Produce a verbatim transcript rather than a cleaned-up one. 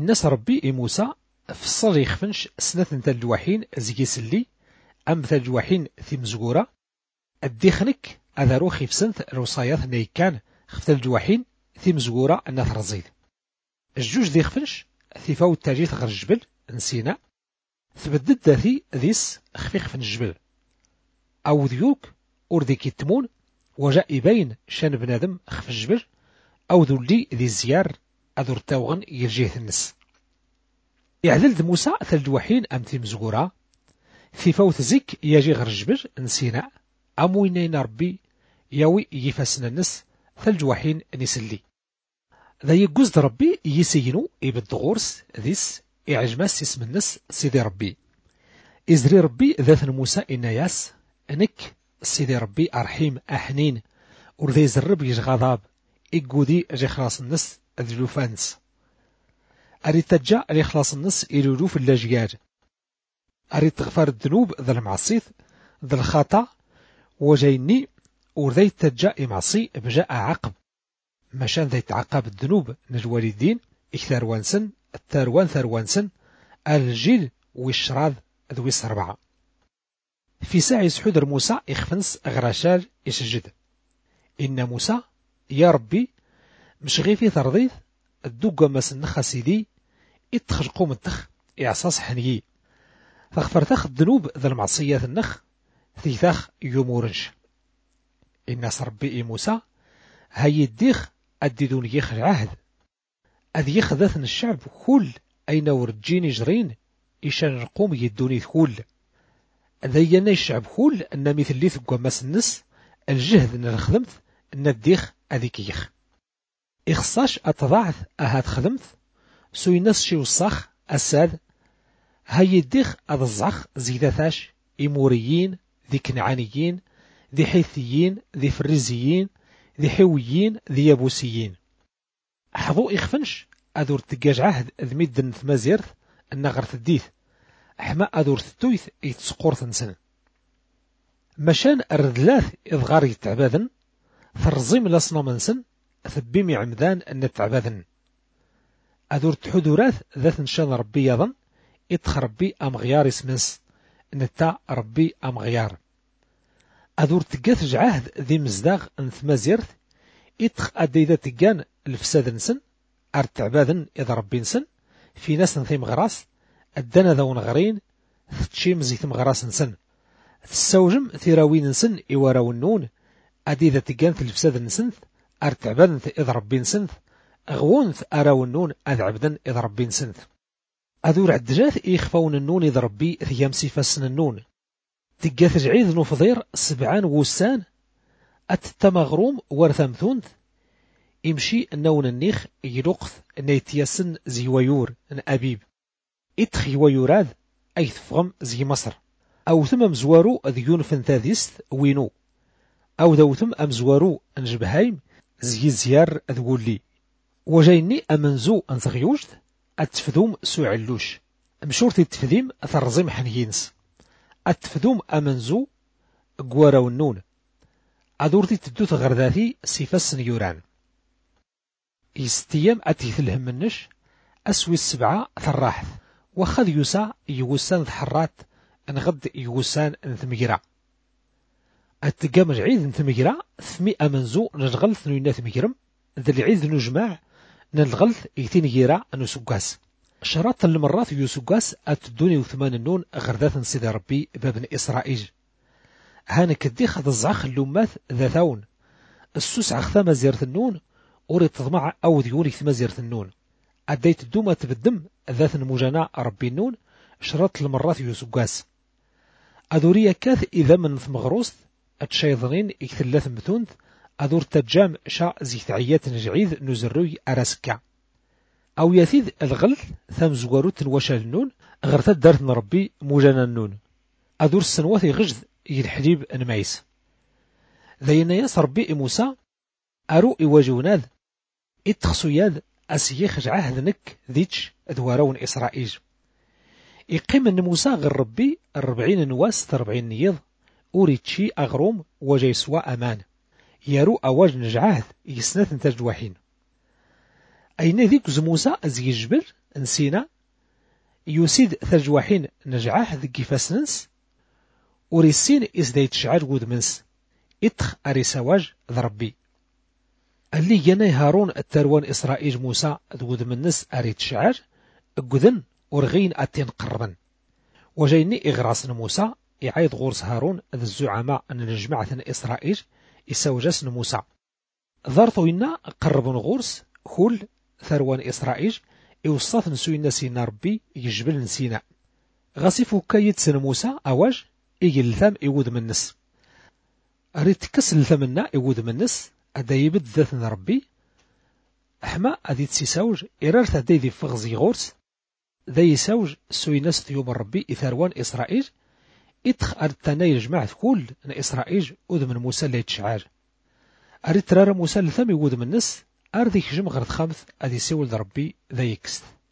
الناس ربي موسى فصل يخفنش سنة نتا الجواحين زي سلي أم ثا الجواحين في مزقورة الديخنك أذا روخي في سنة الوصايات ني كان خفت الجواحين في مزقورة أنها ترزيد الجوج دي خفنش في فوت تاجيت غير الجبل نسينا ثبدد ذاتي ذيس خفيخ في الجبل أو ذيوك أرديك التمون وجاء يبين شان بنادم خف الجبل أو ذو اللي ذي الزيار أذور تاوغن يرجيه النس يعدل موسى ثلج وحين أم في مزقورة في فوت زيك يجي غير الجبل نسينا أم وينين ربي يوي يفاسنا النس ثلج وحين نسلي ذا يقوز ربي يسينو يبد غورس ذيس يعجمس اسم النس سيدي ربي إزري ربي ذات موسى إناياس أنك سيدي ربي أرحيم أحنين ورذي زرب يجغضاب إقودي أجي خلاص النس أذلو فانس أريد تجا أري خلاص النس إلولو في اللاجياج أريد تغفر الذنوب ذا المعصيث ذا الخطأ وجيني ورذي تجا إمعصي بجاء عقب مشان ذي تعقب الذنوب نجوالدين إكثار وانسن التاروان ثروانسن الجيل والشراذ ذوي السربعة في ساعة يسحودر موسى يخفنس أغراشال يسجد إن موسى يا ربي مش غي في ترضيث الدوقة مسنخ سيدي اتخلقوا متخ إعصاص حنيي فاغفرتخ الذنوب ذا المعصيات النخ ثيثاخ يومورنش الناس ربي موسى هاي الديخ أددون يخ العهد أذ يخذثن الشعب كل أين ورجين جرين إيشان نقوم يدوني كل ذينا الشعب كل أن مثل لي ثقوا ماس النس الجهد أن الخدمت أن الديخ أذيك يخ إخصاش أتضاعث أهات خدمت سوي ناس شي وصاخ أساد هاي الديخ أضزعخ زيداثاش إيموريين ذي كنعانيين ذي حيثيين ذي فريزيين ذي حويين ذي يابوسيين حظو إخفنش أذور تقاج عهد ذميدن ثمازيرث النغر تديث حما أذور ثتويث يتسقور ثنسن مشان الردلاث إذغار يتعباذن ثرزيم لصنا منسن ثبيمي عمدان أن التعباذن أذور تحدوراث ذات نشان ربي يظن إتخ ربي أم غيار اسمنس نتا ربي أم غيار أذور تقاثج عهد ذي مزداغ أن ثمازيرث إتخ أديذا تقان الفساد نسن أرتعباذن إذا ربي نسن في ناس نثيم غراس الدنا ذون غرين تشيم زيتم غراس نسن تسوجم ثيراوين نسن إوارا النون أديذا تقان في الفساد نسن أرتعباذن إذا ربي نسن أغوونث أراو النون أذعبدن إذا ربي نسن أذور عدجاث إيخفون النون إذا ربي ثيام سيفاسن النون تقاث جعيذ نفضير سبعان وسان أتتمغروم ورثمثونث يمشي النون النيخ يلقث نيتياسن زي ويور ان أبيب إتخي ويوراد أي ثفغم زي مصر أو ثم مزوارو ذيون فنثاذيست وينو أو ذو ثم أمزوارو أنجبهايم زي زيار أذولي وجايني أمنزو أنثغيوشت أتفذوم سوعلوش مشورتي التفذيم أثرزيم حنيينس أتفذوم أمنزو قوارا والنون أدورتي تدوث غرداثي سيفاسن يوران يستيام أتيثلهم منش أسوي السبعة ثراحث وخذ يسا يوسان ذحرات انغد يوسان ثمجرا أتقام العيد ثمجرا ثمئة منزو نجغلث نوينا ثمجرم ذا العيد نجمع نلغلث يثين جيرا نسقاس شرط المرات يسقاس أتدوني وثمان النون غرداث سيدي ربي بابن إسرائيل هانك الديخ هذا الزعخ اللومات ذا ثون السوس عخثام زيرة النون أوري تضمع أو ذيوني ثم زيرة النون أديت الدومة تبدم ذات المجانا ربي النون شرط المرات يسقاس أدوريا كاث إذا من ثمغروس أتشايضنين إكثلاث مثونث أدور تجام شاء زيت عيات نجعيذ نزروي أراسكا أو يثيذ الغلث ثم زواروت وشال النون غرتت دارت ربي مجانا النون أدور السنوات يغجذ يلحليب نمايس ذينا ياس ربي موسى أرو إواجوناذ إتخصو ياذ أسيخ عهدنك ذيتش أدوارون إسرائيل إقيم أن موسى غير ربي الربعين نواس تربعين نيض أوريتشي أغروم وجيسوا أمان يارو أواج نجعهد يسنات نتاج وحين أين ذيك زموسى أزي الجبل نسينا يسيد ثرجواحين نجعاه ذي فاسنس وريسين إزداي تشعر ود منس إتخ أري سواج ذربي اللي جناي هارون التروان إسرائيل موسى ذود منس أري تشعر أقذن ورغين أتين قربا وجيني إغراس موسى يعيد غورس هارون ذي الزعماء أن نجمعة إسرائيل يسوجس موسى ذارثو إنا قرب غورس كل ثروان إسرائيل يوصف نسوينا سينا ربي يجبل نسينا غاسيفو كايت سن موسى أواج إيجي الثام يود منس أريد كس الثمنا يود منس أدا يبد ذاتنا ربي أحما أدي تسيساوج إرار تهدي ذي فغزي غورس ذا يساوج سويناس ثيوب ربي إثروان إسرائيل إتخ أردتنا يجمع كل إسرائيل أود من موسى اللي يتشعر أريد ترار موسى الثام يود منس أردي خجم غرد خامث أدي سيول ربي ذا يكست